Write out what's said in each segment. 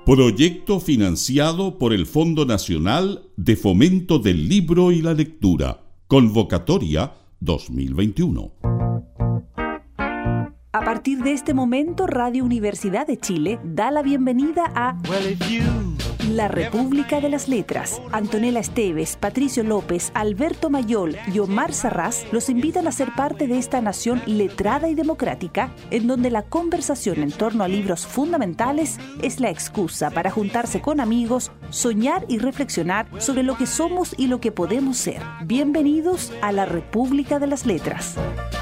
Proyecto financiado por el Fondo Nacional de Fomento del Libro y la Lectura. Convocatoria 2021. A partir de este momento, Radio Universidad de Chile da la bienvenida a La República de las Letras. Antonella Esteves, Patricio López, Alberto Mayol y Omar Sarraz los invitan a ser parte de esta nación letrada y democrática, en donde la conversación en torno a libros fundamentales es la excusa para juntarse con amigos, soñar y reflexionar sobre lo que somos y lo que podemos ser. Bienvenidos a La República de las Letras.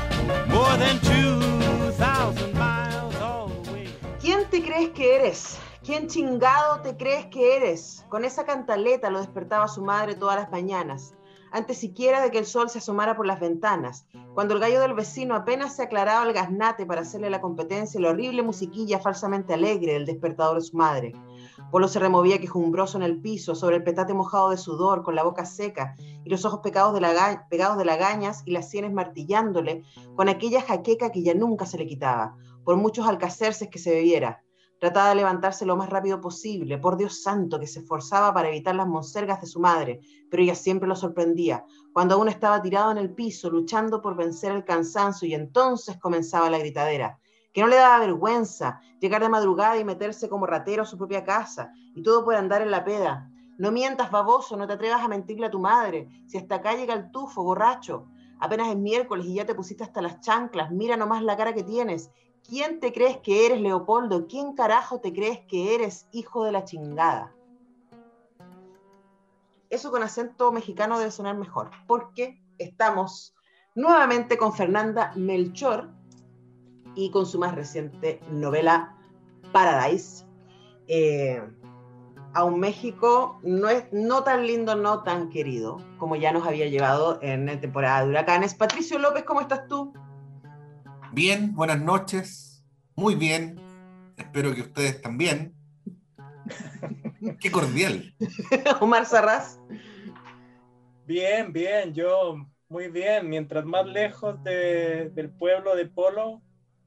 ¿Quién te crees que eres? ¿Quién chingado te crees que eres? Con esa cantaleta lo despertaba su madre todas las mañanas, antes siquiera de que el sol se asomara por las ventanas, cuando el gallo del vecino apenas se aclaraba el gaznate para hacerle la competencia y la horrible musiquilla falsamente alegre del despertador de su madre. Polo se removía quejumbroso en el piso, sobre el petate mojado de sudor, con la boca seca y los ojos pegados de lagañas y las sienes martillándole con aquella jaqueca que ya nunca se le quitaba, por muchos alcacerces que se bebiera. Trataba de levantarse lo más rápido posible, por Dios santo, que se esforzaba para evitar las monsergas de su madre, pero ella siempre lo sorprendía, cuando aún estaba tirado en el piso, luchando por vencer el cansancio, y entonces comenzaba la gritadera. Que no le daba vergüenza llegar de madrugada y meterse como ratero a su propia casa, y todo por andar en la peda. No mientas, baboso, no te atrevas a mentirle a tu madre, si hasta acá llega el tufo, borracho. Apenas es miércoles y ya te pusiste hasta las chanclas, mira nomás la cara que tienes. ¿Quién te crees que eres, Leopoldo? ¿Quién carajo te crees que eres, hijo de la chingada? Eso con acento mexicano debe sonar mejor, porque estamos nuevamente con Fernanda Melchor y con su más reciente novela Paradise. A un México no tan lindo, no tan querido, como ya nos había llevado en la temporada de huracanes. Patricio López, ¿cómo estás tú? Bien, buenas noches, muy bien, espero que ustedes también. Qué cordial. Omar Sarraz. Bien, yo muy bien, mientras más lejos del pueblo de Polo,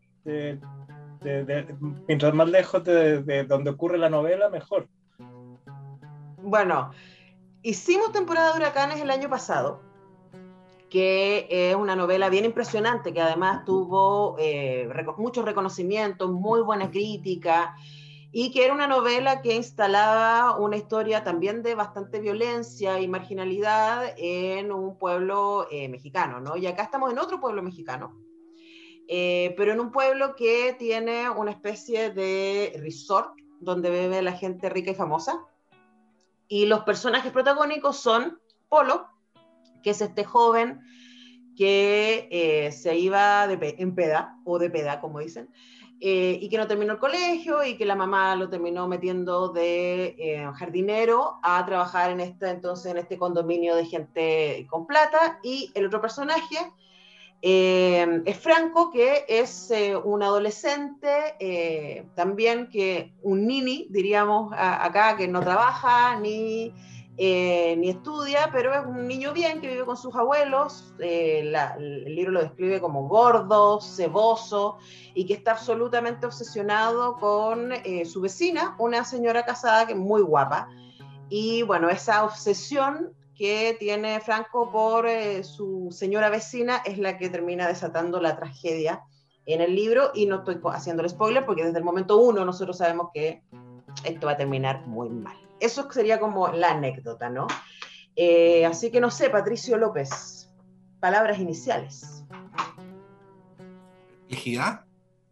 mientras más lejos de donde ocurre la novela, mejor. Bueno, hicimos temporada de huracanes el año pasado, que es una novela bien impresionante, que además tuvo muchos reconocimientos, muy buena crítica, y que era una novela que instalaba una historia también de bastante violencia y marginalidad en un pueblo mexicano, ¿no? Y acá estamos en otro pueblo mexicano, pero en un pueblo que tiene una especie de resort donde vive la gente rica y famosa, y los personajes protagónicos son Polo, que es este joven que se iba en peda, o de peda, como dicen, y que no terminó el colegio, y que la mamá lo terminó metiendo de jardinero a trabajar en este condominio de gente con plata. Y el otro personaje es Franco, que es un adolescente, también que un nini, diríamos acá, que no trabaja ni estudia, pero es un niño bien que vive con sus abuelos. El libro lo describe como gordo, ceboso, y que está absolutamente obsesionado con su vecina, una señora casada que es muy guapa. Y bueno, esa obsesión que tiene Franco por su señora vecina es la que termina desatando la tragedia en el libro, y no estoy haciendo el spoiler porque desde el momento 1 nosotros sabemos que esto va a terminar muy mal. Eso sería como la anécdota, ¿no? Así que no sé, Patricio López, palabras iniciales. Complejidad.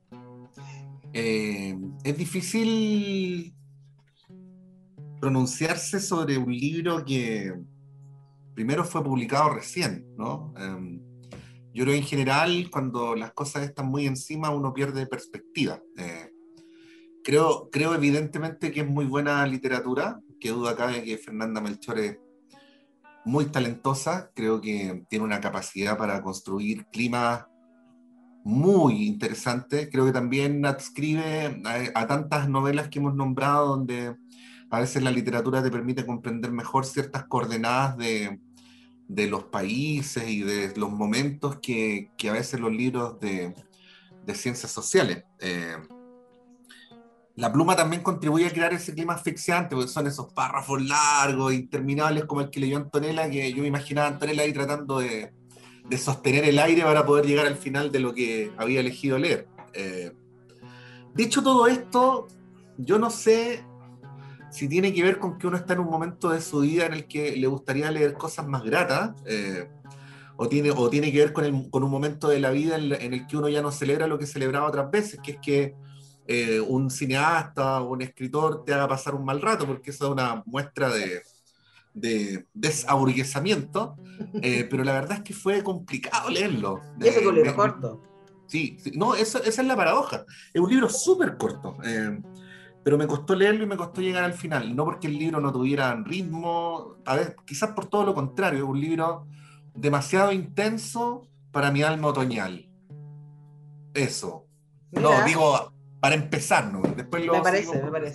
Es difícil pronunciarse sobre un libro que primero fue publicado recién, ¿no? Yo creo que en general, cuando las cosas están muy encima, uno pierde perspectiva. Creo evidentemente que es muy buena literatura, que duda cabe que Fernanda Melchor es muy talentosa, creo que tiene una capacidad para construir climas muy interesantes. Creo que también adscribe a tantas novelas que hemos nombrado, donde a veces la literatura te permite comprender mejor ciertas coordenadas de los países y de los momentos que a veces los libros de ciencias sociales. La pluma también contribuye a crear ese clima asfixiante, porque son esos párrafos largos, interminables, como el que leyó Antonella, que yo me imaginaba a Antonella ahí tratando de sostener el aire para poder llegar al final de lo que había elegido leer. Dicho todo esto, yo no sé si tiene que ver con que uno está en un momento de su vida en el que le gustaría leer cosas más gratas, o tiene que ver con un momento de la vida en el que uno ya no celebra lo que celebraba otras veces, que es que un cineasta o un escritor te haga pasar un mal rato, porque eso es una muestra de desaburguesamiento, pero la verdad es que fue complicado leerlo. Y eso que un libro corto. Sí, no, esa es la paradoja. Es un libro súper corto, pero me costó leerlo y me costó llegar al final. No porque el libro no tuviera ritmo, a ver, quizás por todo lo contrario, es un libro demasiado intenso para mi alma otoñal. Eso. Mira. No, digo, para empezar, ¿no? Después lo me parece.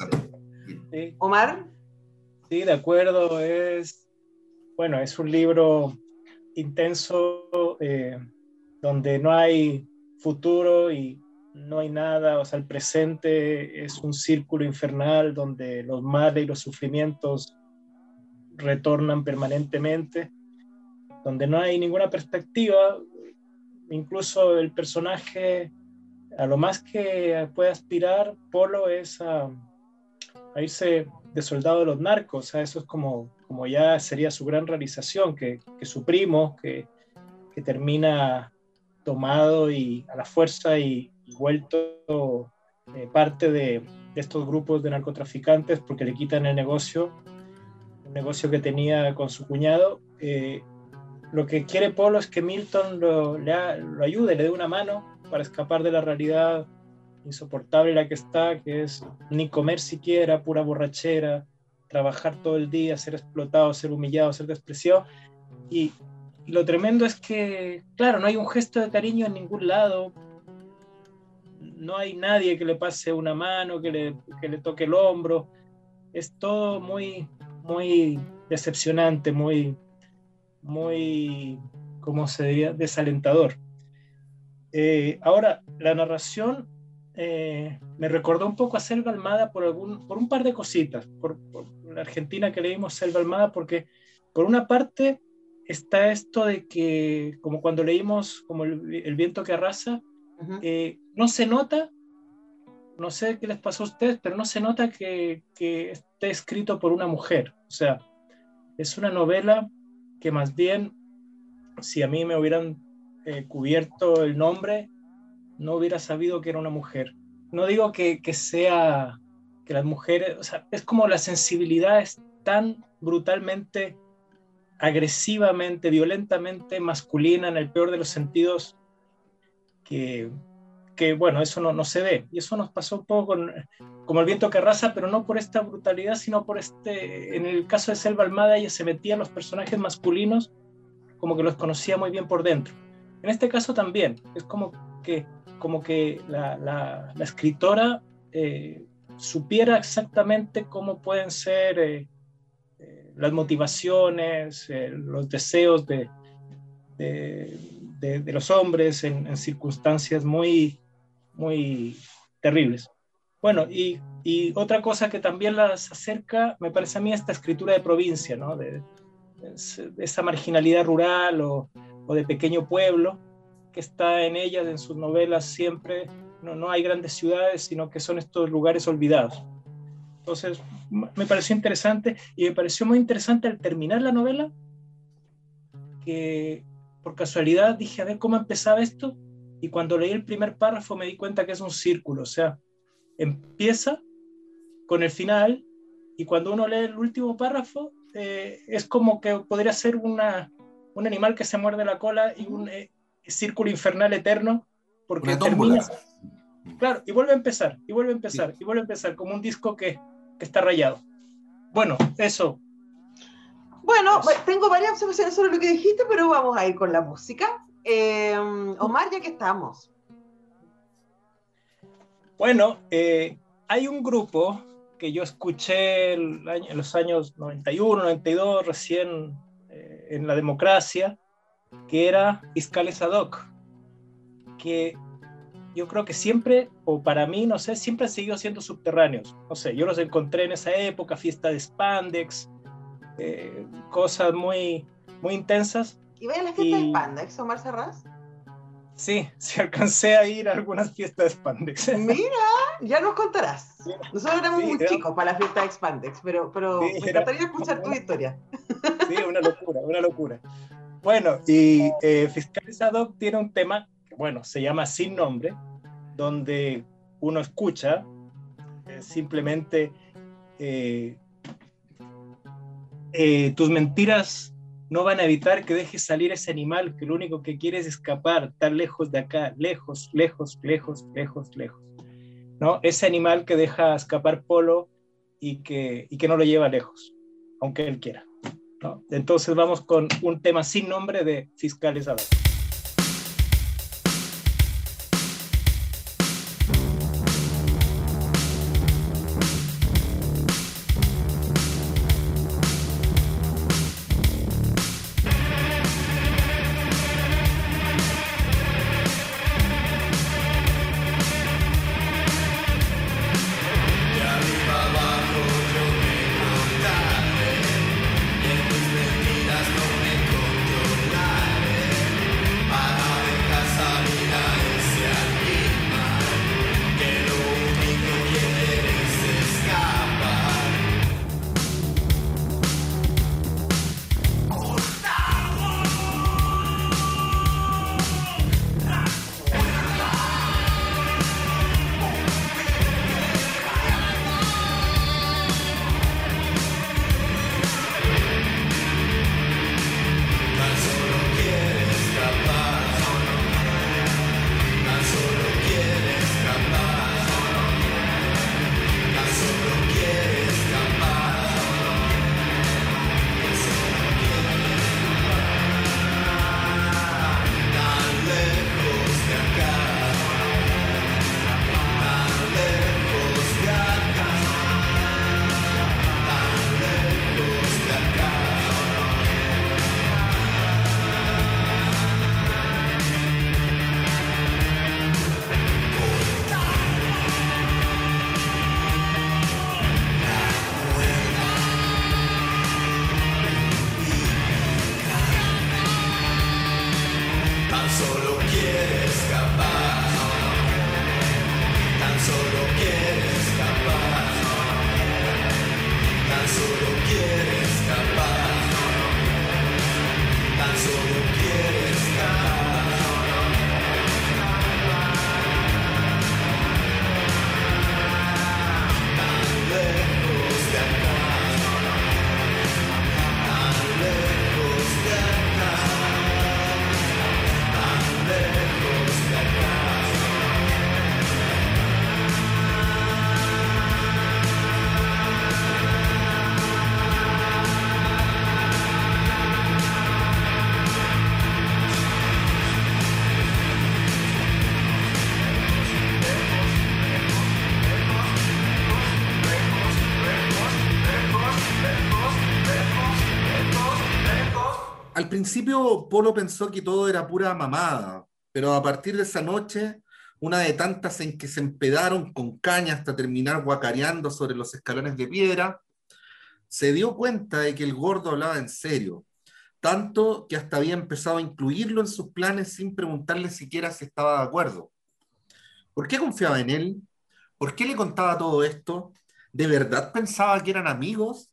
Sí. ¿Omar? Sí, de acuerdo. Es un libro intenso, donde no hay futuro y no hay nada, o sea, el presente es un círculo infernal donde los males y los sufrimientos retornan permanentemente, donde no hay ninguna perspectiva. Incluso el personaje, a lo más que puede aspirar Polo, es a irse de soldado de los narcos. O sea, eso es como ya sería su gran realización, que su primo, que termina tomado y a la fuerza y vuelto parte de estos grupos de narcotraficantes porque le quitan el negocio, un negocio que tenía con su cuñado. Lo que quiere Polo es que Milton lo ayude, le dé una mano para escapar de la realidad insoportable en la que está, que es ni comer siquiera, pura borrachera, trabajar todo el día, ser explotado, ser humillado, ser despreciado. Y lo tremendo es que, claro, no hay un gesto de cariño en ningún lado, no hay nadie que le pase una mano, que le toque el hombro. Es todo muy, muy decepcionante, muy, ¿cómo se diría?, desalentador. Ahora, la narración me recordó un poco a Selva Almada por un par de cositas, por la Argentina que leímos Selva Almada, porque por una parte está esto de que, como cuando leímos como el viento que arrasa, Uh-huh. No se nota, no sé qué les pasó a ustedes, pero no se nota que esté escrito por una mujer. O sea, es una novela que más bien, si a mí me hubieran cubierto el nombre, no hubiera sabido que era una mujer. No digo que sea, que las mujeres, o sea, es como la sensibilidad es tan brutalmente, agresivamente, violentamente masculina en el peor de los sentidos, que bueno, eso no se ve. Y eso nos pasó un poco como el viento que arrasa, pero no por esta brutalidad, sino por en el caso de Selva Almada, ella se metía en los personajes masculinos como que los conocía muy bien por dentro. En este caso también, es como que la escritora supiera exactamente cómo pueden ser las motivaciones, los deseos de los hombres en circunstancias muy, muy terribles. Bueno, y otra cosa que también las acerca, me parece a mí, esta escritura de provincia, ¿no? de esa marginalidad rural o de pequeño pueblo que está en ellas, en sus novelas siempre. No hay grandes ciudades, sino que son estos lugares olvidados. Entonces, me pareció interesante, y me pareció muy interesante al terminar la novela, que por casualidad dije, a ver cómo empezaba esto, y cuando leí el primer párrafo me di cuenta que es un círculo. O sea, empieza con el final, y cuando uno lee el último párrafo, es como que podría ser un animal que se muerde la cola y un círculo infernal eterno, porque termina, claro, y vuelve a empezar, y vuelve a empezar, sí. Y vuelve a empezar, como un disco que está rayado. Bueno, eso. Bueno, tengo varias observaciones sobre lo que dijiste, pero vamos a ir con la música. Omar, ya que estamos. Bueno, hay un grupo que yo escuché en los años 91, 92, recién en la democracia, que era Iskale Sadok, que yo creo que siempre, o para mí, no sé, siempre han seguido siendo subterráneos. No sé, yo los encontré en esa época, fiesta de Spandex, cosas muy, muy intensas. ¿Y vaya a la fiesta de Spandex, Omar Serrás? Sí, sí alcancé a ir a algunas fiestas de Spandex. Mira, ya nos contarás. Nosotros éramos muy chicos para la fiesta de Spandex, pero sí, me encantaría escuchar tu historia. Sí, una locura, una locura. Bueno, y Fiscales Ad Hoc tiene un tema, que, bueno, se llama Sin Nombre, donde uno escucha simplemente tus mentiras no van a evitar que dejes salir ese animal que lo único que quiere es escapar, tan lejos de acá, lejos, lejos, lejos, lejos, lejos, ¿no? Ese animal que deja escapar Polo y que no lo lleva lejos, aunque él quiera, ¿no? Entonces vamos con un tema Sin Nombre de Fiscales Ad Hoc. Al principio Polo pensó que todo era pura mamada, pero a partir de esa noche, una de tantas en que se empedaron con caña hasta terminar guacareando sobre los escalones de piedra, se dio cuenta de que el gordo hablaba en serio, tanto que hasta había empezado a incluirlo en sus planes sin preguntarle siquiera si estaba de acuerdo. ¿Por qué confiaba en él? ¿Por qué le contaba todo esto? ¿De verdad pensaba que eran amigos?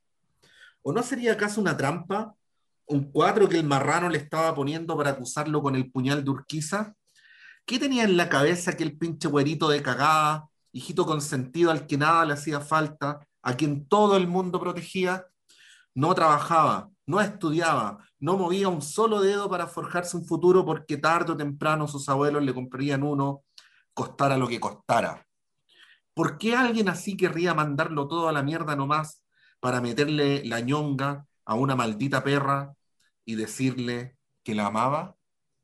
¿O no sería acaso una trampa? ¿Un cuatro que el marrano le estaba poniendo para acusarlo con el puñal de Urquiza? ¿Qué tenía en la cabeza aquel pinche güerito de cagada, hijito consentido al que nada le hacía falta, a quien todo el mundo protegía? No trabajaba, no estudiaba, no movía un solo dedo para forjarse un futuro porque tarde o temprano sus abuelos le comprarían uno, costara lo que costara. ¿Por qué alguien así querría mandarlo todo a la mierda nomás para meterle la ñonga a una maldita perra y decirle que la amaba?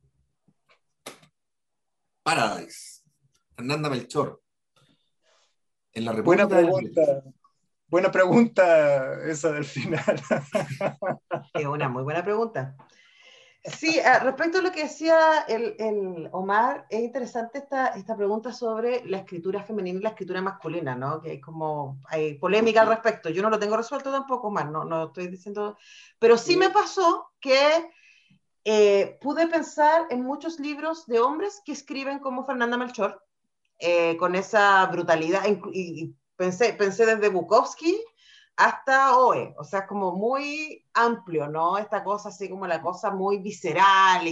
Paradise. Fernanda Melchor. En la República buena pregunta esa del final. Es una muy buena pregunta. Sí, respecto a lo que decía el Omar, es interesante esta pregunta sobre la escritura femenina y la escritura masculina, ¿no? Que hay polémica al respecto. Yo no lo tengo resuelto tampoco, Omar, no estoy diciendo, pero sí me pasó que pude pensar en muchos libros de hombres que escriben como Fernanda Melchor, con esa brutalidad, y pensé desde Bukowski hasta Oe, o sea, como muy amplio, ¿no? Esta cosa así como la cosa muy visceral y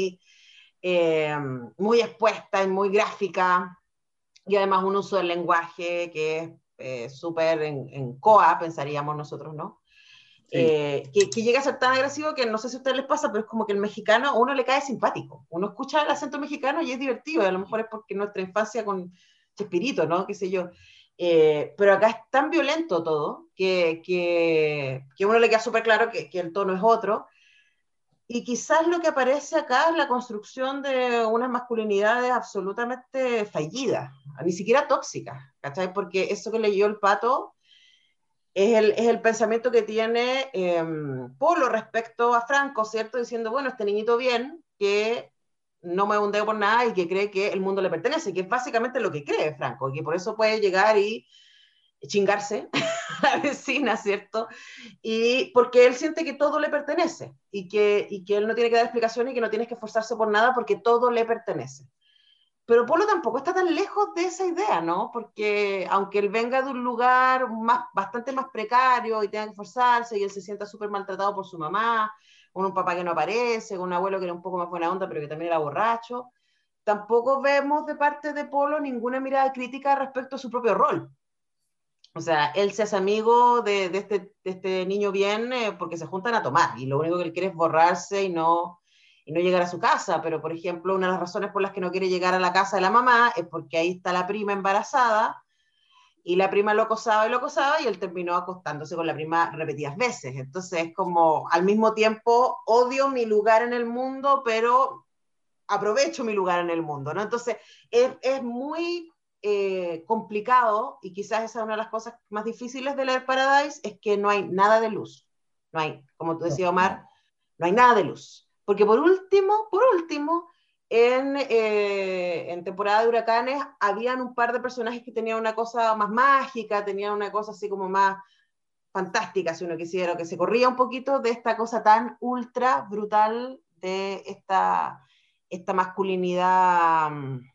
muy expuesta y muy gráfica, y además un uso del lenguaje que es súper en COA, pensaríamos nosotros, ¿no? Sí. Que llega a ser tan agresivo que no sé si a ustedes les pasa, pero es como que el mexicano a uno le cae simpático. Uno escucha el acento mexicano y es divertido, y a lo mejor es porque nuestra infancia con Chespirito, ¿no? Qué sé yo. Pero acá es tan violento todo que a uno le queda súper claro que el tono es otro. Y quizás lo que aparece acá es la construcción de unas masculinidades absolutamente fallidas, ni siquiera tóxicas, ¿cachai? Porque eso que leyó el Pato es el pensamiento que tiene Polo respecto a Franco, ¿cierto? Diciendo, bueno, este niñito bien, que no me hundeo por nada y que cree que el mundo le pertenece, que es básicamente lo que cree Franco, y que por eso puede llegar y chingarse a la vecina, ¿cierto? Y porque él siente que todo le pertenece y que él no tiene que dar explicaciones y que no tienes que esforzarse por nada porque todo le pertenece. Pero Polo tampoco está tan lejos de esa idea, ¿no? Porque aunque él venga de un lugar bastante más precario y tenga que esforzarse y él se sienta súper maltratado por su mamá, con un papá que no aparece, con un abuelo que era un poco más buena onda pero que también era borracho, tampoco vemos de parte de Polo ninguna mirada crítica respecto a su propio rol. O sea, él se hace amigo de este niño bien porque se juntan a tomar y lo único que él quiere es borrarse y no llegar a su casa. Pero, por ejemplo, una de las razones por las que no quiere llegar a la casa de la mamá es porque ahí está la prima embarazada y la prima lo acosaba y él terminó acostándose con la prima repetidas veces. Entonces, es como al mismo tiempo odio mi lugar en el mundo, pero aprovecho mi lugar en el mundo, ¿no? Entonces, es muy complicado, y quizás esa es una de las cosas más difíciles de leer Paradise, es que no hay nada de luz. No hay, como tú decías, Omar, no hay nada de luz. Porque por último, en temporada de huracanes habían un par de personajes que tenían una cosa más mágica, tenían una cosa así como más fantástica, si uno quisiera, que se corría un poquito de esta cosa tan ultra brutal de esta masculinidad,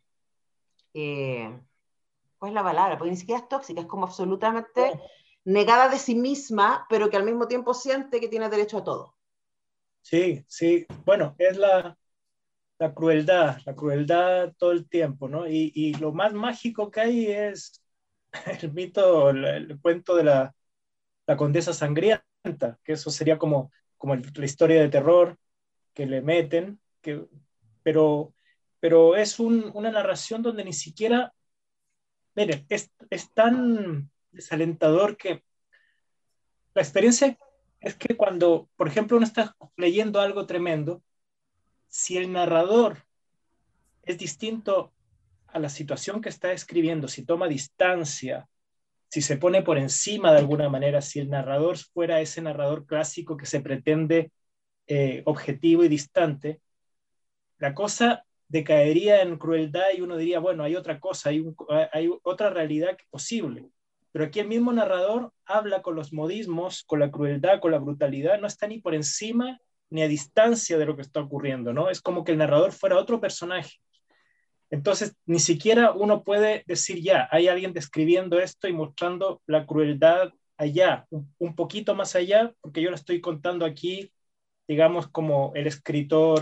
eh, ¿cuál es la palabra? Porque ni siquiera es tóxica, es como absolutamente No. negada de sí misma, pero que al mismo tiempo siente que tiene derecho a todo. Sí, sí. Bueno, es la crueldad todo el tiempo, ¿no? Y lo más mágico que hay es el mito, el cuento de la condesa sangrienta, que eso sería como la historia de terror que le meten, pero, pero es una narración donde ni siquiera, miren, es tan desalentador que la experiencia es que cuando, por ejemplo, uno está leyendo algo tremendo, si el narrador es distinto a la situación que está escribiendo, si toma distancia, si se pone por encima de alguna manera, si el narrador fuera ese narrador clásico que se pretende objetivo y distante, la cosa decaería en crueldad y uno diría, bueno, hay otra cosa, hay otra realidad posible. Pero aquí el mismo narrador habla con los modismos, con la crueldad, con la brutalidad, no está ni por encima ni a distancia de lo que está ocurriendo, ¿no? Es como que el narrador fuera otro personaje. Entonces, ni siquiera uno puede decir ya, hay alguien describiendo esto y mostrando la crueldad allá, un poquito más allá, porque yo lo estoy contando aquí, digamos, como el escritor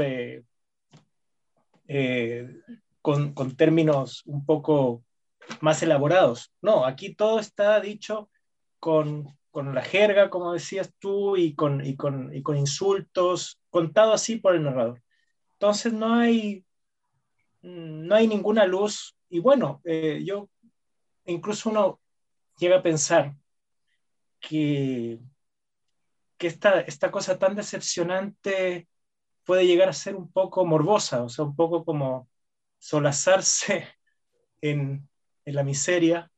eh, con términos un poco más elaborados. No, aquí todo está dicho con la jerga, como decías tú, y con insultos, contado así por el narrador. Entonces no hay ninguna luz. Y bueno, yo incluso uno llega a pensar que, que esta cosa tan decepcionante puede llegar a ser un poco morbosa, o sea, un poco como solazarse en la miseria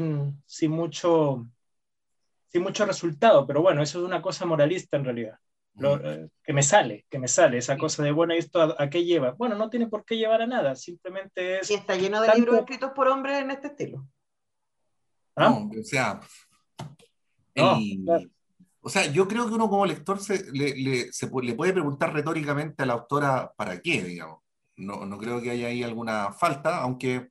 sin mucho resultado. Pero bueno, eso es una cosa moralista en realidad. que me sale esa cosa de, bueno, ¿esto a qué lleva? Bueno, no tiene por qué llevar a nada, simplemente es... Y está lleno de libros escritos por hombres en este estilo. ¿Ah? No, o sea, claro. o sea, yo creo que uno como lector le puede preguntar retóricamente a la autora para qué, digamos. No creo que haya ahí alguna falta, aunque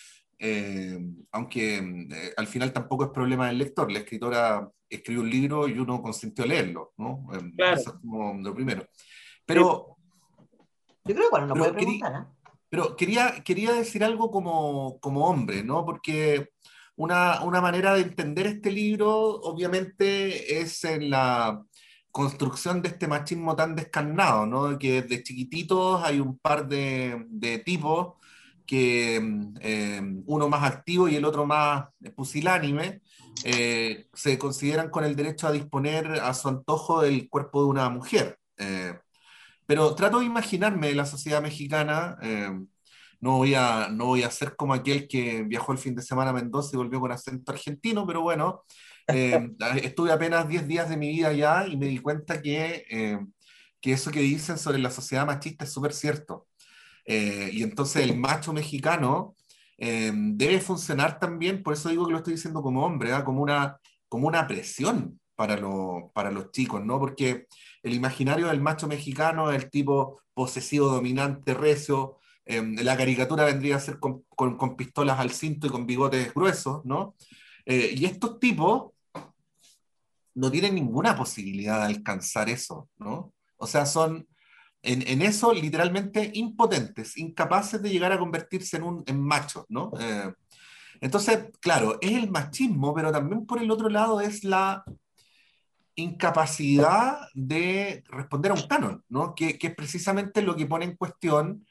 al final tampoco es problema del lector. La escritora escribió un libro y uno consintió leerlo, ¿no? Claro. Eso es como lo primero. Pero, yo creo que bueno, no puede preguntar, pero quería decir algo como hombre, ¿no? Porque una manera de entender este libro, obviamente, es en la construcción de este machismo tan descarnado, ¿no? Que desde chiquititos hay un par de tipos que uno más activo y el otro más pusilánime, se consideran con el derecho a disponer a su antojo del cuerpo de una mujer. Pero trato de imaginarme la sociedad mexicana. No voy a ser como aquel que viajó el fin de semana a Mendoza y volvió con acento argentino, pero bueno, estuve apenas 10 días de mi vida allá y me di cuenta que eso que dicen sobre la sociedad machista es súper cierto. Y entonces el macho mexicano debe funcionar también, por eso digo que lo estoy diciendo como hombre, ¿eh? Como una presión para los chicos, ¿no? Porque el imaginario del macho mexicano es el tipo posesivo, dominante, recio. La caricatura vendría a ser con pistolas al cinto y con bigotes gruesos, ¿no? Y estos tipos no tienen ninguna posibilidad de alcanzar eso, ¿no? O sea, son en eso literalmente impotentes, incapaces de llegar a convertirse en machos, ¿no? Entonces, claro, es el machismo, pero también por el otro lado es la incapacidad de responder a un canon, ¿no? Que es precisamente lo que pone en cuestión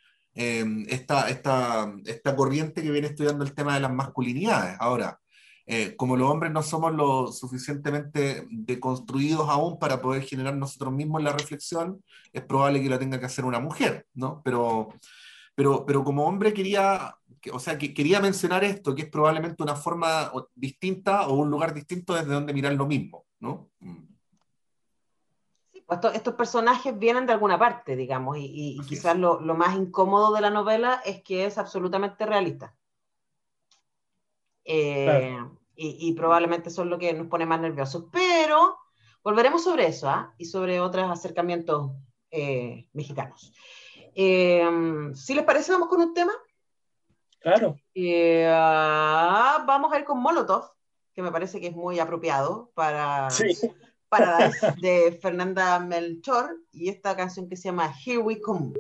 esta corriente que viene estudiando el tema de las masculinidades. Ahora, como los hombres no somos lo suficientemente deconstruidos aún para poder generar nosotros mismos la reflexión, es probable que la tenga que hacer una mujer, ¿no? Pero como hombre quería mencionar esto, que es probablemente una forma distinta o un lugar distinto desde donde mirar lo mismo, ¿no? Estos personajes vienen de alguna parte, digamos, y quizás lo más incómodo de la novela es que es absolutamente realista. Claro. Y probablemente son lo que nos pone más nerviosos. Pero volveremos sobre eso, y sobre otros acercamientos mexicanos. Si les parece, vamos con un tema. Claro. Vamos a ir con Molotov, que me parece que es muy apropiado para... Sí. Paradise de Fernanda Melchor y esta canción que se llama Here We Come.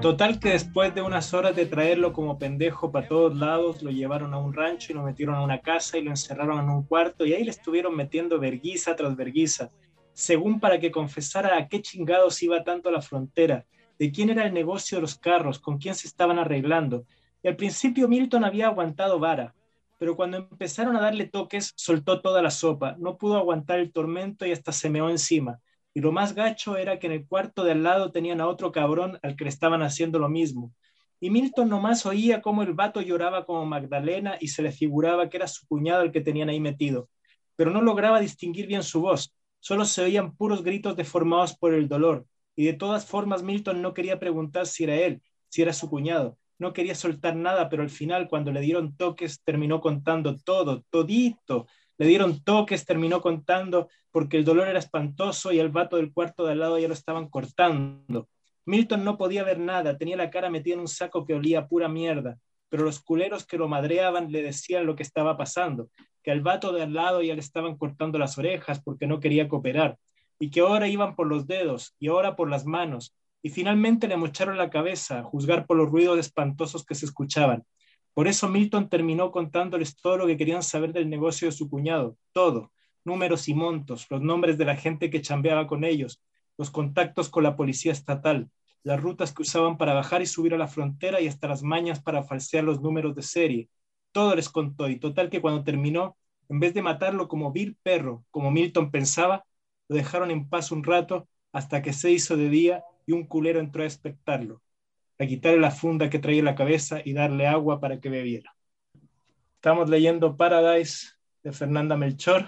Total que después de unas horas de traerlo como pendejo para todos lados, lo llevaron a un rancho y lo metieron a una casa y lo encerraron en un cuarto y ahí le estuvieron metiendo verguiza tras verguiza, según para que confesara a qué chingados iba tanto a la frontera, de quién era el negocio de los carros, con quién se estaban arreglando. Y al principio Milton había aguantado vara, pero cuando empezaron a darle toques, soltó toda la sopa, no pudo aguantar el tormento y hasta se meó encima. Y lo más gacho era que en el cuarto de al lado tenían a otro cabrón al que le estaban haciendo lo mismo. Y Milton nomás oía cómo el vato lloraba como Magdalena y se le figuraba que era su cuñado el que tenían ahí metido. Pero no lograba distinguir bien su voz, solo se oían puros gritos deformados por el dolor. Y de todas formas Milton no quería preguntar si era él, si era su cuñado. No quería soltar nada, pero al final, cuando le dieron toques, terminó contando todo, todito. Le dieron toques, terminó contando porque el dolor era espantoso y el vato del cuarto de al lado ya lo estaban cortando. Milton no podía ver nada, tenía la cara metida en un saco que olía a pura mierda, pero los culeros que lo madreaban le decían lo que estaba pasando, que al vato de al lado ya le estaban cortando las orejas porque no quería cooperar, y que ahora iban por los dedos y ahora por las manos, y finalmente le mocharon la cabeza a juzgar por los ruidos espantosos que se escuchaban. Por eso Milton terminó contándoles todo lo que querían saber del negocio de su cuñado, todo, números y montos, los nombres de la gente que chambeaba con ellos, los contactos con la policía estatal, las rutas que usaban para bajar y subir a la frontera y hasta las mañas para falsear los números de serie. Todo les contó y total que cuando terminó, en vez de matarlo como vil perro, como Milton pensaba, lo dejaron en paz un rato hasta que se hizo de día y un culero entró a despertarlo, a quitarle la funda que traía en la cabeza y darle agua para que bebiera. Estamos leyendo Paradise de Fernanda Melchor,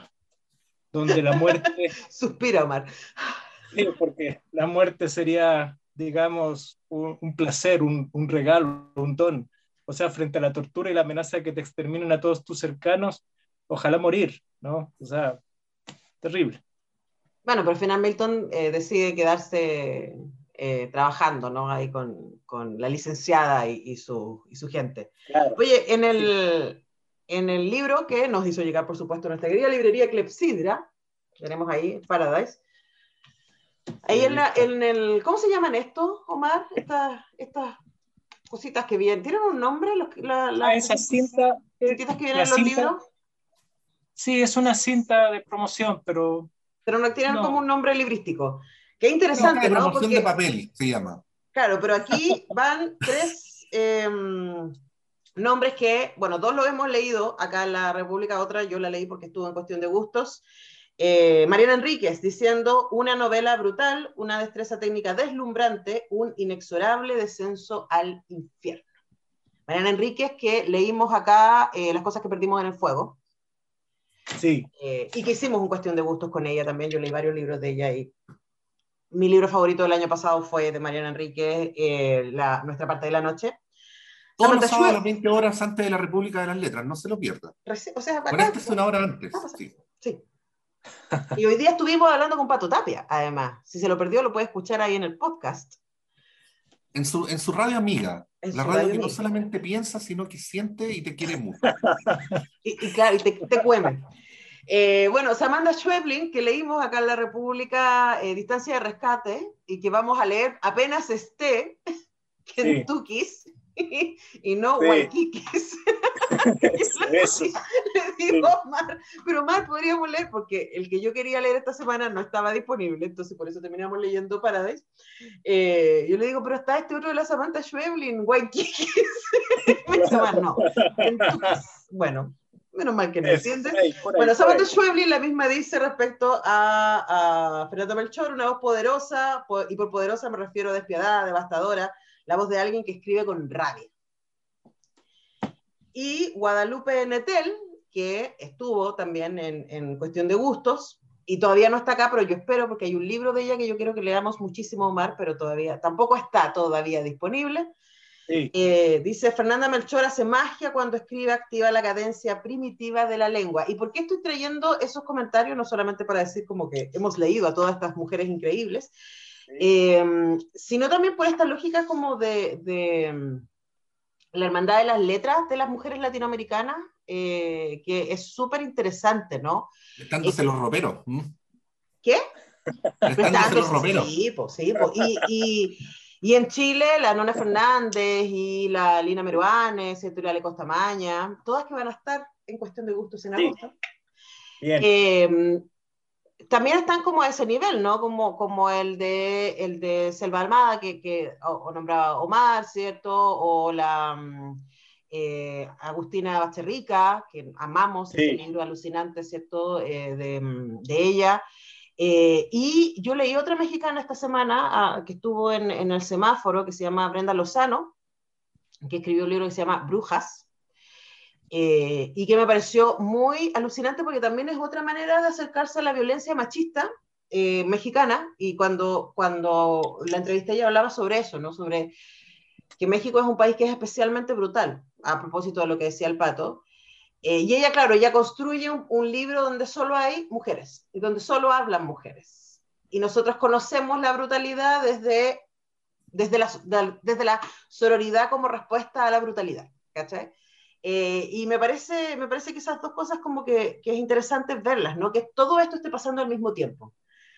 donde la muerte... Suspira, Omar. Sí, porque la muerte sería, digamos, un placer, un regalo, un don. O sea, frente a la tortura y la amenaza de que te exterminen a todos tus cercanos, ojalá morir, ¿no? O sea, terrible. Bueno, pero al final Milton decide quedarse trabajando, ¿no? Ahí con la licenciada y su gente. Claro. Oye, en el libro que nos hizo llegar, por supuesto, nuestra querida librería Clepsidra, tenemos ahí Paradise, ahí en el, ¿cómo se llaman estos, Omar? Estas cositas que vienen, ¿tienen un nombre? Esa cinta. ¿Cintitas que vienen en los libros? Sí, es una cinta de promoción, pero no tienen como un nombre librístico. Qué interesante, ¿no? Promoción de papel se llama. Claro, pero aquí van 3 nombres que, bueno, 2 los hemos leído acá en la República, otra yo la leí porque estuvo en Cuestión de Gustos. Mariana Enríquez diciendo: una novela brutal, una destreza técnica deslumbrante, un inexorable descenso al infierno. Mariana Enríquez, que leímos acá Las cosas que perdimos en el fuego. Sí. Y que hicimos un Cuestión de Gustos con ella también. Yo leí varios libros de ella y mi libro favorito del año pasado fue de Mariana Enríquez, Nuestra parte de la noche. Todos los sábados a las 20 horas antes de la República de las Letras, no se lo pierda. O sea, conéctese una hora antes. Sí. Y hoy día estuvimos hablando con Pato Tapia, además. Si se lo perdió, lo puede escuchar ahí en el podcast. En su radio amiga. La radio que no solamente piensa, sino que siente y te quiere mucho. y claro, y te cueme. Bueno, Samantha Schweblin, que leímos acá en la República, Distancia de Rescate, y que vamos a leer apenas esté Kentuckys y no Waikikis. Le digo, Omar, pero Omar, podríamos leer, porque el que yo quería leer esta semana no estaba disponible, entonces por eso terminamos leyendo Paradise. Yo le digo, pero está este otro de la Samantha Schweblin, Waikikis. Me dice, no, Kentuckys. Bueno, menos mal que no entiendes. Bueno, Samantha Schweblin la misma dice respecto a Fernanda Melchor, una voz poderosa, y por poderosa me refiero a despiadada, devastadora, la voz de alguien que escribe con rabia. Y Guadalupe Nettel, que estuvo también en Cuestión de Gustos, y todavía no está acá, pero yo espero, porque hay un libro de ella que yo quiero que leamos muchísimo, Omar, pero tampoco está todavía disponible. Sí. Dice: Fernanda Melchor hace magia cuando escribe, activa la cadencia primitiva de la lengua. ¿Y por qué estoy trayendo esos comentarios? No solamente para decir como que hemos leído a todas estas mujeres increíbles, sino también por esta lógica como de la hermandad de las letras de las mujeres latinoamericanas, que es súper interesante, ¿no? Prestándose los roperos. ¿Qué? Prestándose los roperos. Sí, po. Y Y en Chile, la Nona Fernández y la Lina Meruane, ¿cierto? Y la Ale Costamaña, todas que van a estar en Cuestión de Gustos en agosto. Bien. También están como a ese nivel, ¿no? Como el de Selva Almada, que o nombraba Omar, ¿cierto? O la Agustina Basterrica, que amamos ese libro alucinante, ¿cierto? De ella. Y yo leí otra mexicana esta semana que estuvo en el Semáforo, que se llama Brenda Lozano, que escribió un libro que se llama Brujas, y que me pareció muy alucinante porque también es otra manera de acercarse a la violencia machista mexicana, y cuando la entrevisté ella hablaba sobre eso, ¿no? Sobre que México es un país que es especialmente brutal, a propósito de lo que decía el Pato. Y ella, claro, ella construye un libro donde solo hay mujeres y donde solo hablan mujeres. Y nosotros conocemos la brutalidad desde la sororidad como respuesta a la brutalidad, ¿cachai? Y me parece que esas dos cosas como que es interesante verlas, ¿no? Que todo esto esté pasando al mismo tiempo.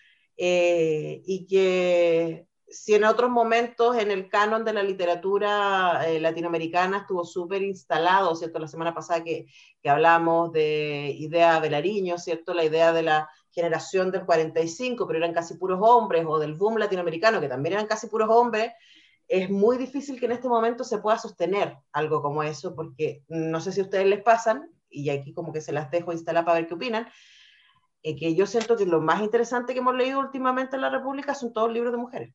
Y que si en otros momentos en el canon de la literatura latinoamericana estuvo súper instalado, ¿cierto? La semana pasada que hablamos de Idea Velariño, ¿cierto? La idea de la generación del 45, pero eran casi puros hombres, o del boom latinoamericano, que también eran casi puros hombres. Es muy difícil que en este momento se pueda sostener algo como eso, porque no sé si a ustedes les pasan, y aquí como que se las dejo instalar para ver qué opinan, que yo siento que lo más interesante que hemos leído últimamente en la República son todos libros de mujeres.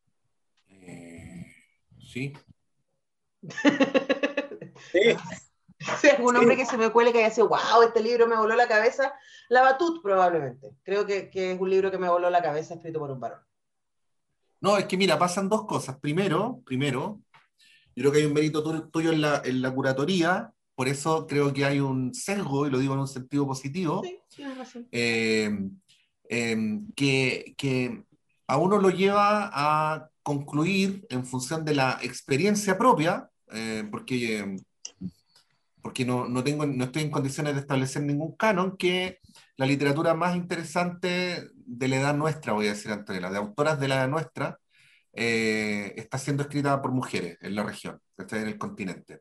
Sí. Sí. Si algún hombre que se me cuele que haya sido, wow, este libro me voló la cabeza, La Batut probablemente. Creo que es un libro que me voló la cabeza, escrito por un varón. No, es que mira, pasan dos cosas. Primero, yo creo que hay un mérito tuyo en la curatoría, por eso creo que hay un sesgo, y lo digo en un sentido positivo, Sí, tienes razón. Que a uno lo lleva a concluir en función de la experiencia propia, porque no estoy en condiciones de establecer ningún canon, que la literatura más interesante de la edad nuestra, voy a decir, Antonella, de autoras de la edad nuestra, está siendo escrita por mujeres en la región, está en el continente.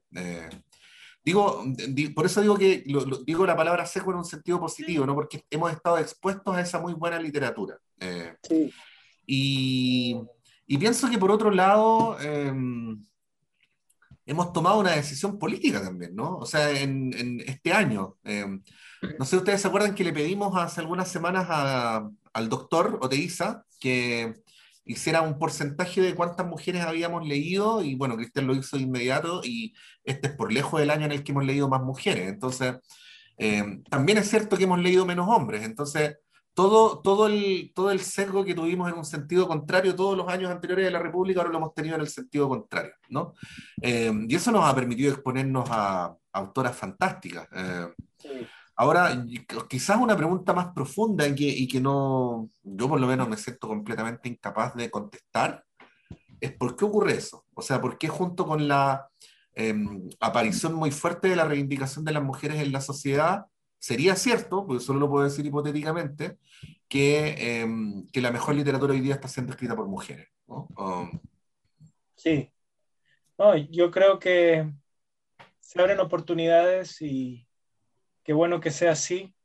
Por eso digo que digo la palabra sesgo en un sentido positivo, ¿no? Porque hemos estado expuestos a esa muy buena literatura. Sí. Y pienso que por otro lado, hemos tomado una decisión política también, ¿no? O sea, en este año. No sé si ustedes se acuerdan que le pedimos hace algunas semanas al doctor Oteiza que hiciera un porcentaje de cuántas mujeres habíamos leído, y bueno, Cristian lo hizo de inmediato, y este es por lejos el año en el que hemos leído más mujeres. Entonces, también es cierto que hemos leído menos hombres. Entonces, todo el sesgo que tuvimos en un sentido contrario todos los años anteriores de la República, ahora lo hemos tenido en el sentido contrario, ¿no? Y eso nos ha permitido exponernos a autoras fantásticas. Sí. Ahora, quizás una pregunta más profunda y que no, yo por lo menos me siento completamente incapaz de contestar, es ¿por qué ocurre eso? O sea, ¿por qué junto con la aparición muy fuerte de la reivindicación de las mujeres en la sociedad, sería cierto, porque solo lo puedo decir hipotéticamente, que la mejor literatura hoy día está siendo escrita por mujeres, ¿no? Sí. No, yo creo que se abren oportunidades y qué bueno que sea así.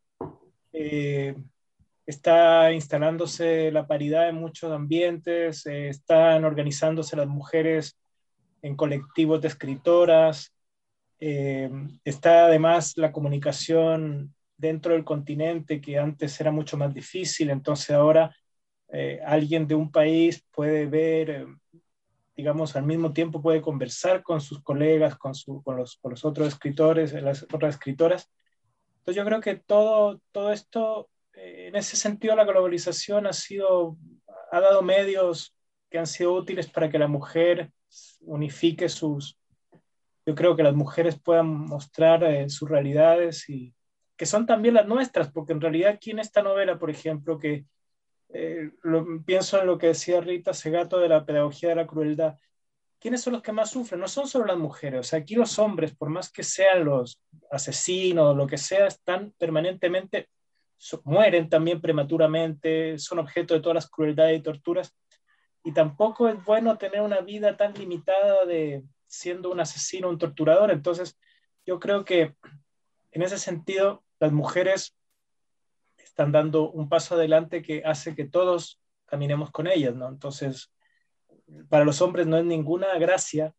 Está instalándose la paridad en muchos ambientes, están organizándose las mujeres en colectivos de escritoras, está además la comunicación dentro del continente, que antes era mucho más difícil. Entonces ahora alguien de un país puede ver, digamos, al mismo tiempo puede conversar con sus colegas, con los otros escritores, las otras escritoras. Entonces yo creo que todo esto, en ese sentido, la globalización ha dado medios que han sido útiles para que la mujer unifique yo creo que las mujeres puedan mostrar sus realidades, y que son también las nuestras, porque en realidad aquí en esta novela, por ejemplo, que pienso en lo que decía Rita Segato de la pedagogía de la crueldad. ¿Quiénes son los que más sufren? No son solo las mujeres. O sea, aquí los hombres, por más que sean los asesinos o lo que sea, están permanentemente, mueren también prematuramente, son objeto de todas las crueldades y torturas. y tampoco es bueno tener una vida tan limitada de siendo un asesino, un torturador. Entonces, yo creo que en ese sentido, las mujeres están dando un paso adelante que hace que todos caminemos con ellas, ¿no? Entonces, para los hombres no es ninguna gracia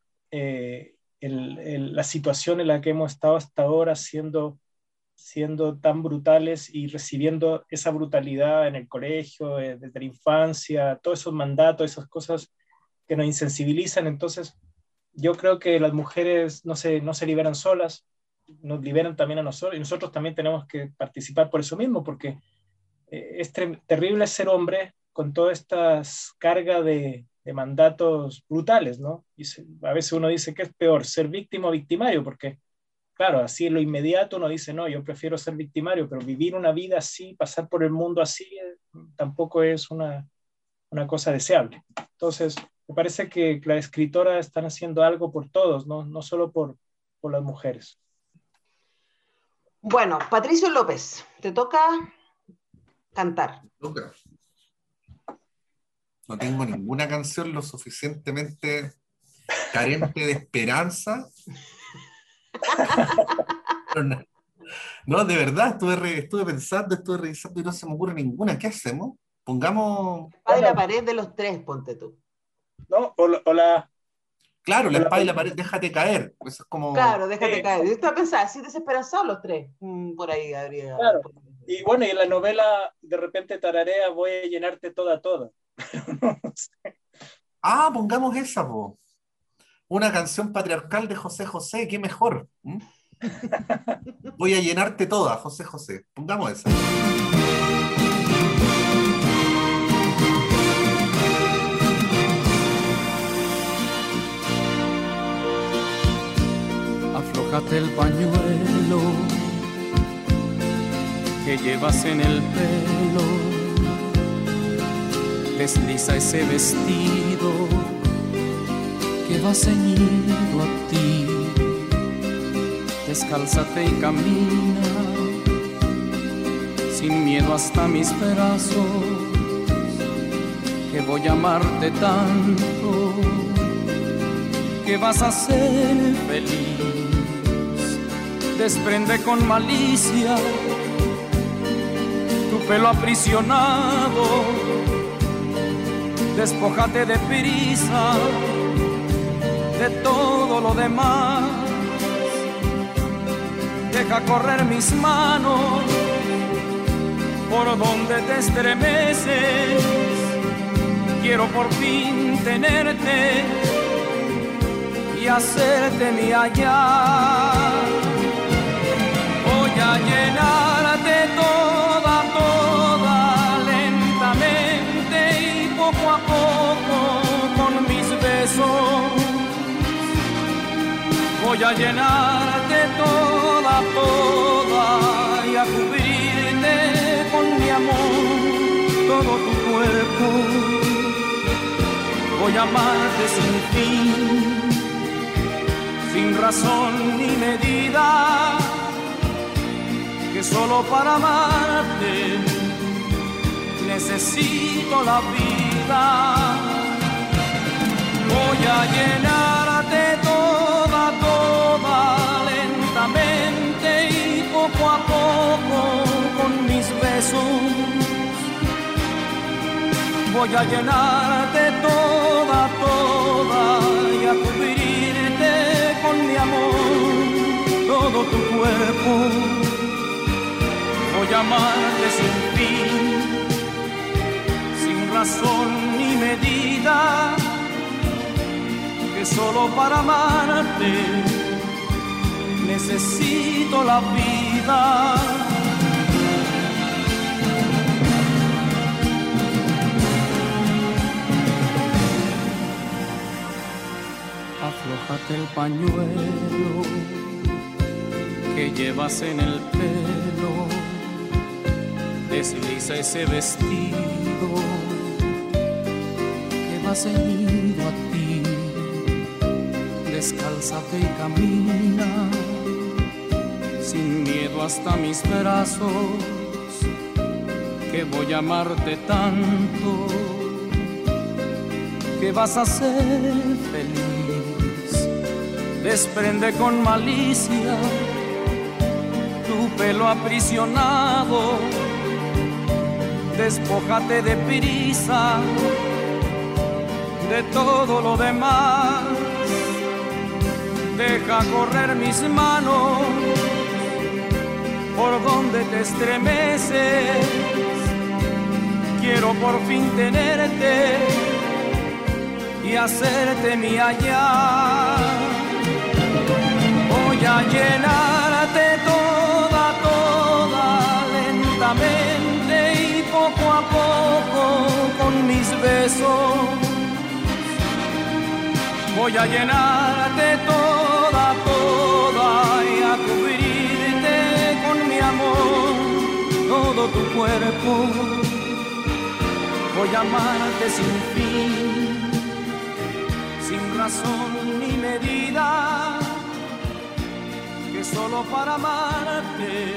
la situación en la que hemos estado hasta ahora siendo tan brutales y recibiendo esa brutalidad en el colegio, desde la infancia, todos esos mandatos, esas cosas que nos insensibilizan. Entonces, yo creo que las mujeres no se liberan solas, nos liberan también a nosotros, y nosotros también tenemos que participar por eso mismo, porque es terrible ser hombre con todas estas cargas de mandatos brutales, ¿no? Y a veces uno dice que es peor, ser víctima o victimario, porque claro, así en lo inmediato uno dice, no, yo prefiero ser victimario, pero vivir una vida así, pasar por el mundo así, tampoco es una cosa deseable. Entonces, me parece que las escritoras están haciendo algo por todos, no solo por las mujeres. Bueno, Patricio López, te toca cantar. No tengo ninguna canción lo suficientemente carente de esperanza. No, de verdad, estuve pensando, estuve revisando y no se me ocurre ninguna. ¿Qué hacemos? Pongamos... La espada y la pared de los tres, ponte tú. ¿No? Claro, la espada y la pared, déjate caer. Eso es como... Claro, déjate caer. Yo estaba pensando, así desesperanzados los tres. Por ahí habría... Claro. Y bueno, y en la novela de repente tararea voy a llenarte toda. No sé. Ah, pongamos esa, po. Una canción patriarcal de José José, qué mejor. Voy a llenarte toda, José José. Pongamos esa. Aflójate el pañuelo que llevas en el pelo, desliza ese vestido que va ceñido a ti, descálzate y camina sin miedo hasta mis brazos, que voy a amarte tanto que vas a ser feliz. Desprende con malicia tu pelo aprisionado, despójate de prisa de todo lo demás, deja correr mis manos por donde te estremeces, quiero por fin tenerte y hacerte mía ya. Voy a llenarte toda lentamente y poco a poco con mis besos. Voy a llenarte toda y a cubrirte con mi amor todo tu cuerpo. Voy a amarte sin fin, sin razón ni medida, que solo para amarte necesito la vida. Voy a llenarte toda lentamente y poco a poco con mis besos. Voy a llenarte toda y a cubrirte con mi amor todo tu cuerpo. Voy a amarte sin fin, sin razón ni medida, que solo para amarte necesito la vida. Aflójate el pañuelo que llevas en el pelo, desliza ese vestido que va ceñido a ti, descálzate y camina sin miedo hasta mis brazos, que voy a amarte tanto que vas a ser feliz. Desprende con malicia tu pelo aprisionado, despójate de prisa de todo lo demás. Deja correr mis manos por donde te estremeces. Quiero por fin tenerte y hacerte mía ya. Voy a llenarte toda, toda, lentamente y poco a poco con mis besos. Voy a llenarte toda, toda y a cubrirte con mi amor todo tu cuerpo. Voy a amarte sin fin, sin razón ni medida, que solo para amarte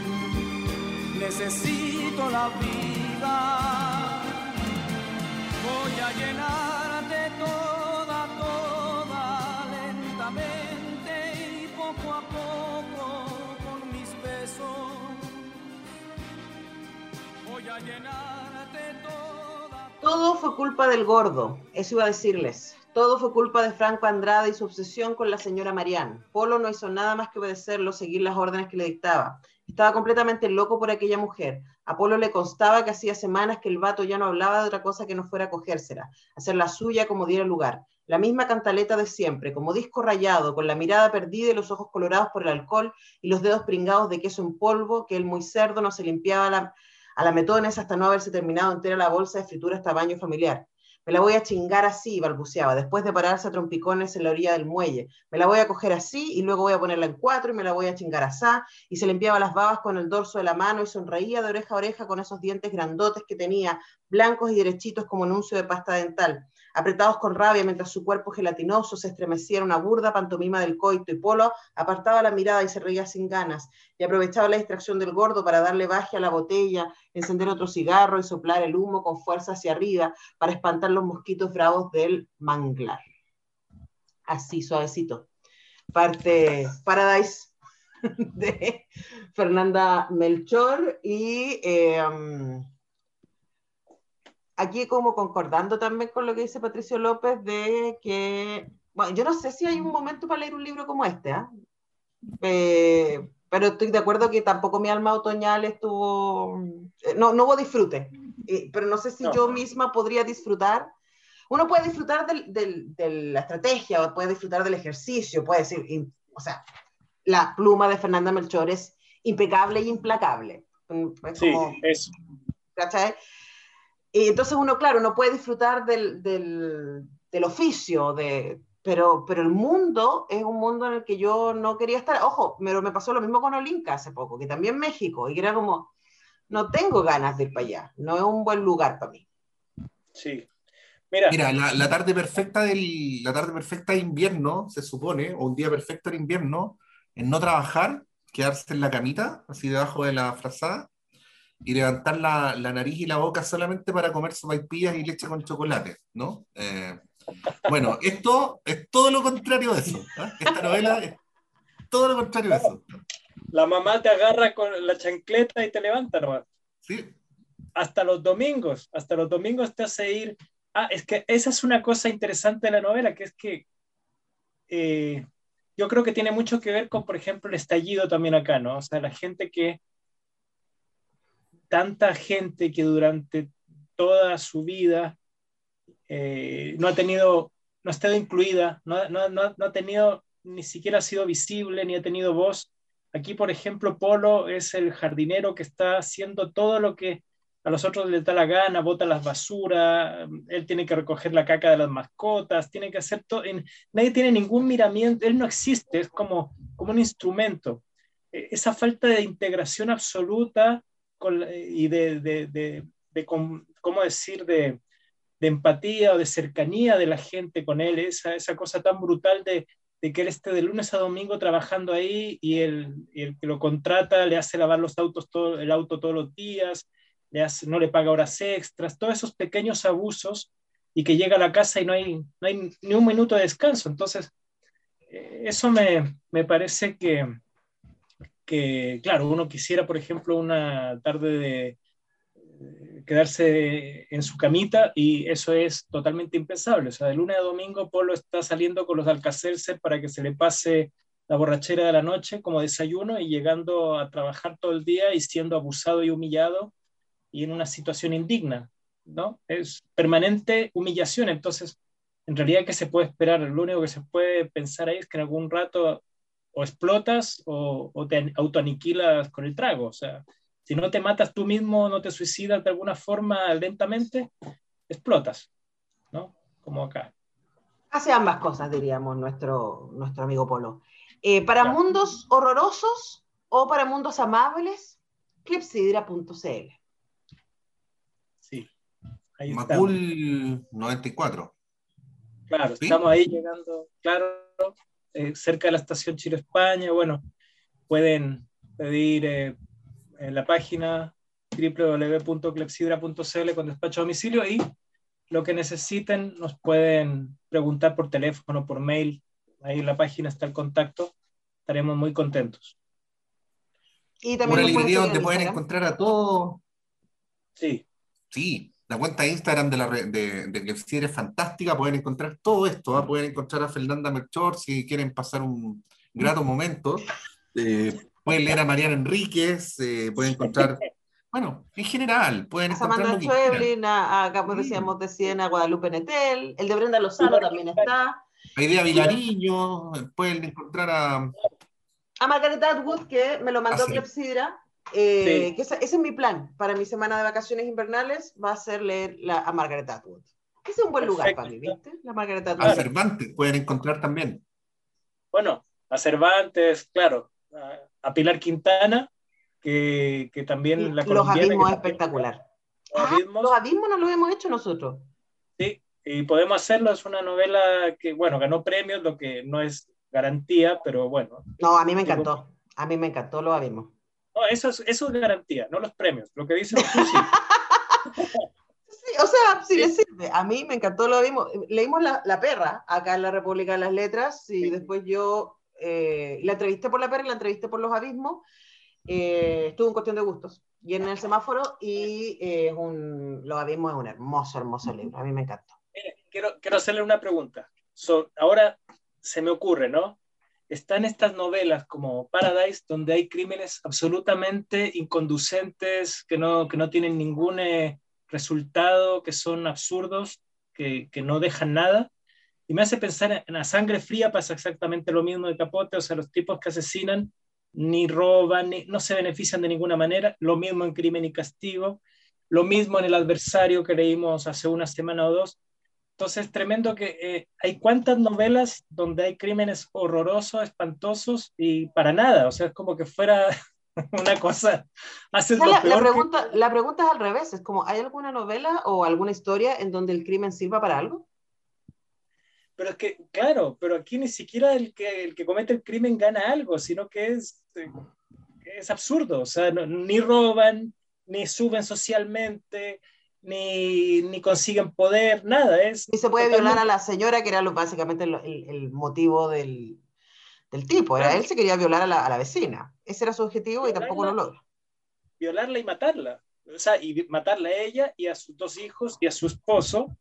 necesito la vida. Voy a llenarte toda, toda, lentamente y poco a poco con mis besos. Voy a llenarte toda. Todo fue culpa del gordo, eso iba a decirles. Todo fue culpa de Franco Andrade y su obsesión con la señora Marianne. Polo no hizo nada más que obedecerlo, seguir las órdenes que le dictaba. Estaba completamente loco por aquella mujer. A Polo le constaba que hacía semanas que el vato ya no hablaba de otra cosa que no fuera a cogérsela, hacer la suya como diera lugar. La misma cantaleta de siempre, como disco rayado, con la mirada perdida y los ojos colorados por el alcohol y los dedos pringados de queso en polvo, que el muy cerdo no se limpiaba a la metones hasta no haberse terminado entera la bolsa de frituras tamaño familiar. Me la voy a chingar así, balbuceaba, después de pararse a trompicones en la orilla del muelle. Me la voy a coger así y luego voy a ponerla en 4 y me la voy a chingar asá. Y se limpiaba las babas con el dorso de la mano y sonreía de oreja a oreja con esos dientes grandotes que tenía, blancos y derechitos como anuncio de pasta dental, apretados con rabia mientras su cuerpo gelatinoso se estremecía en una burda pantomima del coito, y Polo apartaba la mirada y se reía sin ganas, y aprovechaba la distracción del gordo para darle baje a la botella, encender otro cigarro y soplar el humo con fuerza hacia arriba para espantar los mosquitos bravos del manglar. Así, suavecito. Parte Paradise de Fernanda Melchor y aquí como concordando también con lo que dice Patricio López de que, bueno, yo no sé si hay un momento para leer un libro como este, pero estoy de acuerdo que tampoco mi alma otoñal estuvo, no hubo disfrute, pero no sé si yo misma podría disfrutar. Uno puede disfrutar de la estrategia, o puede disfrutar del ejercicio, puede decir, o sea, la pluma de Fernanda Melchor es impecable y implacable. Es sí, como, eso. ¿cachai? Y entonces uno, claro, uno puede disfrutar del oficio, pero el mundo es un mundo en el que yo no quería estar. Ojo, pero me pasó lo mismo con Olinka hace poco, que también México, y que era como, no tengo ganas de ir para allá, no es un buen lugar para mí. Sí. Mira, la tarde perfecta de invierno, se supone, o un día perfecto de invierno, es no trabajar, quedarse en la camita, así debajo de la frazada, y levantar la nariz y la boca solamente para comer sopaipillas y leche con chocolate, ¿no? Bueno, esto es todo lo contrario de eso. Esta novela es todo lo contrario de eso. La mamá te agarra con la chancleta y te levanta nomás. Sí. Hasta los domingos te hace ir. Es que esa es una cosa interesante de la novela, que es que yo creo que tiene mucho que ver con, por ejemplo, el estallido también acá, ¿no? O sea, tanta gente que durante toda su vida no ha estado incluida, no ha tenido, ni siquiera ha sido visible, ni ha tenido voz. Aquí, por ejemplo, Polo es el jardinero que está haciendo todo lo que a los otros les da la gana, bota las basuras, él tiene que recoger la caca de las mascotas, tiene que hacer todo, nadie tiene ningún miramiento, él no existe, es como un instrumento. Esa falta de integración absoluta y ¿cómo decir?, de empatía o de cercanía de la gente con él, esa cosa tan brutal de que él esté de lunes a domingo trabajando ahí y el que lo contrata le hace lavar el auto todos los días, no le paga horas extras, todos esos pequeños abusos y que llega a la casa y no hay ni un minuto de descanso. Entonces, eso me parece que, claro, uno quisiera, por ejemplo, una tarde de quedarse en su camita, y eso es totalmente impensable. O sea, de lunes a domingo Polo está saliendo con los Alka-Seltzer para que se le pase la borrachera de la noche como desayuno, y llegando a trabajar todo el día y siendo abusado y humillado y en una situación indigna, ¿no? Es permanente humillación. Entonces, en realidad, ¿qué se puede esperar? Lo único que se puede pensar ahí es que en algún rato o explotas o te autoaniquilas con el trago. O sea, si no te matas tú mismo, no te suicidas de alguna forma lentamente, explotas, ¿no? Como acá. Hace ambas cosas, diríamos, nuestro amigo Polo. Para Claro. mundos horrorosos o para mundos amables, clepsidra.cl. Sí, ahí estamos. Macul 94. Claro, ¿Sí? estamos ahí llegando, claro, cerca de la estación Chile-España. Bueno, pueden pedir en la página www.clepsidra.cl con despacho a domicilio, y lo que necesiten nos pueden preguntar por teléfono, por mail. Ahí en la página está el contacto. Estaremos muy contentos. Y también Una nos pueden librería seguir donde en pueden Instagram. encontrar a todos. Sí, Sí, la cuenta de Instagram de Clepsidra es fantástica, pueden encontrar todo esto, ¿ah? Pueden encontrar a Fernanda Melchor si quieren pasar un grato momento, pueden leer a Mariana Enríquez, pueden encontrar, bueno, en general, pueden A encontrar Samantha lo que quieran. Schweblin, como Sí. decíamos, de Siena, a Guadalupe Netel, el de Brenda Lozano también está. A Idea Vilariño, pueden encontrar A Margaret Atwood, que me lo a mandó Cer- Clepsidra, sí, que ese es mi plan para mi semana de vacaciones invernales, va a ser leer a Margaret Atwood. Ese es un buen lugar para perfecto. mí, ¿viste? La Margaret a Atwood. Claro. Cervantes, pueden encontrar también. Bueno, a Cervantes, claro, a Pilar Quintana, que también la Los colombiana, que abismos es también espectacular. los Los abismos, abismos no los hemos hecho nosotros. sí, y podemos hacerlo. Es una novela que, bueno, ganó premios, lo que no es garantía, pero bueno. No, a mí me Llegó. encantó. A mí me encantó los abismos. No, eso es garantía, no los premios. Lo que dices tú, sí. Sí, o sea, si Sí, le sirve. A mí me encantó lo abismos. Leímos la Perra acá en la República de las Letras, y sí. después yo la entrevisté por la Perra y la entrevisté por los abismos. Estuvo en cuestión de gustos. Y en el semáforo, y los abismos es un hermoso, hermoso libro. A mí me encantó. Quiero hacerle una pregunta. Ahora se me ocurre, ¿no? Están estas novelas como Paradise, donde hay crímenes absolutamente inconducentes, que no tienen ningún resultado, que son absurdos, que no dejan nada. Y me hace pensar en A Sangre Fría. Pasa exactamente lo mismo de Capote. O sea, los tipos que asesinan ni roban, no se benefician de ninguna manera. Lo mismo en Crimen y Castigo. Lo mismo en El Adversario, que leímos hace una semana o dos. Entonces, tremendo que hay cuantas novelas donde hay crímenes horrorosos, espantosos, y para nada. O sea, es como que fuera una cosa, O haces sea, lo peor que... la pregunta es al revés. Es como, ¿hay alguna novela o alguna historia en donde el crimen sirva para algo? Pero es que, claro, pero aquí ni siquiera el que comete el crimen gana algo, sino que es absurdo. O sea, ni roban, ni suben socialmente, ni consiguen poder, nada. Es Y se puede violar a totalmente... la señora, que era básicamente el motivo del tipo. Él Claro, se quería violar a la vecina. Ese era su objetivo y tampoco lo violarla, logra. violarla y matarla. O sea, y matarla a ella y a sus dos hijos y a su esposo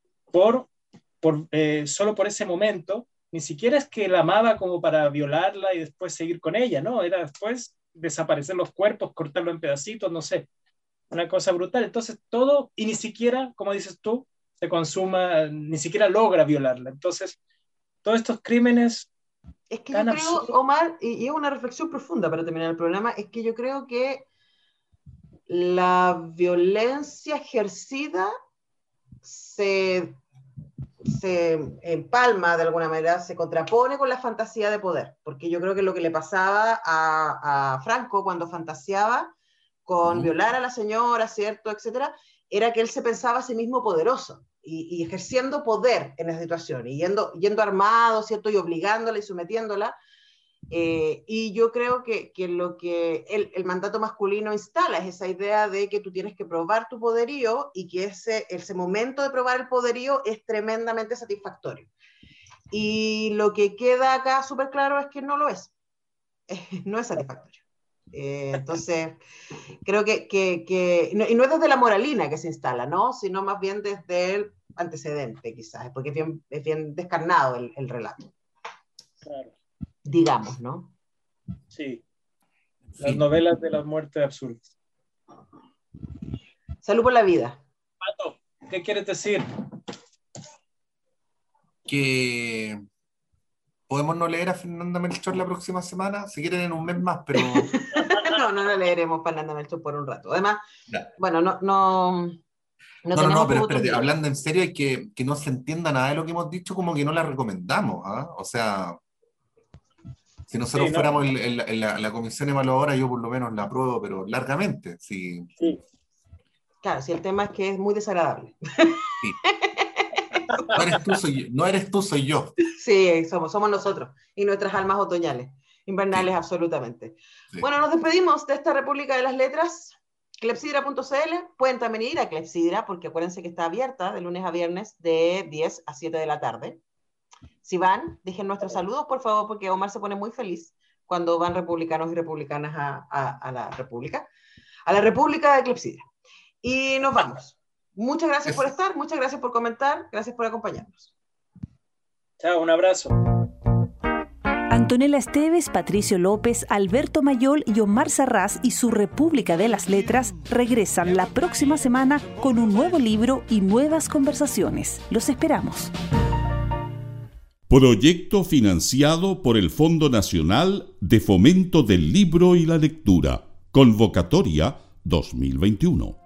solo por ese momento. Ni siquiera es que la amaba como para violarla y después seguir con ella, ¿no? Era después desaparecer los cuerpos, cortarlo en pedacitos, no sé. Una cosa brutal. Entonces todo, y ni siquiera, como dices tú, se consuma, ni siquiera logra violarla. Entonces, todos estos crímenes Es que yo tan creo, absurdos. Omar, y es una reflexión profunda para terminar el programa, es que yo creo que la violencia ejercida se empalma de alguna manera, se contrapone con la fantasía de poder, porque yo creo que lo que le pasaba a Franco cuando fantaseaba con violar a la señora, ¿cierto?, etcétera, era que él se pensaba a sí mismo poderoso y ejerciendo poder en esa situación, y yendo armado, ¿cierto?, y obligándola y sometiéndola. Y yo creo que lo que el mandato masculino instala es esa idea de que tú tienes que probar tu poderío y que ese momento de probar el poderío es tremendamente satisfactorio. Y lo que queda acá súper claro es que no lo es. No es satisfactorio. Entonces, creo que no, y no es desde la moralina que se instala, ¿no? Sino más bien desde el antecedente, quizás, porque es bien descarnado el relato. Claro. Digamos, ¿no? Sí. Las novelas de las muertes absurdas. Salud por la vida. Pato, ¿qué quieres decir? Que podemos no leer a Fernanda Melchor la próxima semana, si quieren en un mes más, pero... no leeremos Fernanda Melchor por un rato. Además, bueno, no, pero espérate, hablando en serio, hay que no se entienda nada de lo que hemos dicho, como que no la recomendamos, ¿eh? O sea, si nosotros fuéramos en la comisión evaluadora, yo por lo menos la apruebo, pero largamente, sí. Claro, si el tema es que es muy desagradable. Sí. No eres tú, soy yo. Sí, somos nosotros y nuestras almas otoñales, invernales, sí. Absolutamente. Sí. Bueno, nos despedimos de esta República de las Letras. Clepsidra.cl, pueden también ir a Clepsidra, porque acuérdense que está abierta de lunes a viernes de 10 a 7 de la tarde. Si van, dejen nuestros saludos, por favor, porque Omar se pone muy feliz cuando van republicanos y republicanas a la República de Clepsidra. Y nos vamos. Muchas gracias por estar, muchas gracias por comentar, gracias por acompañarnos. Chao, un abrazo. Antonella Esteves, Patricio López, Alberto Mayol y Omar Sarraz y su República de las Letras regresan la próxima semana con un nuevo libro y nuevas conversaciones. Los esperamos. Proyecto financiado por el Fondo Nacional de Fomento del Libro y la Lectura. Convocatoria 2021.